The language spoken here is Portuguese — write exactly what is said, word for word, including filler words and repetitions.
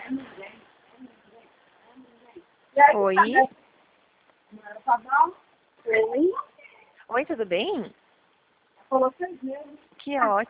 Oi. Oi. Oi, tudo bem? Falou seis meses. Que ótimo.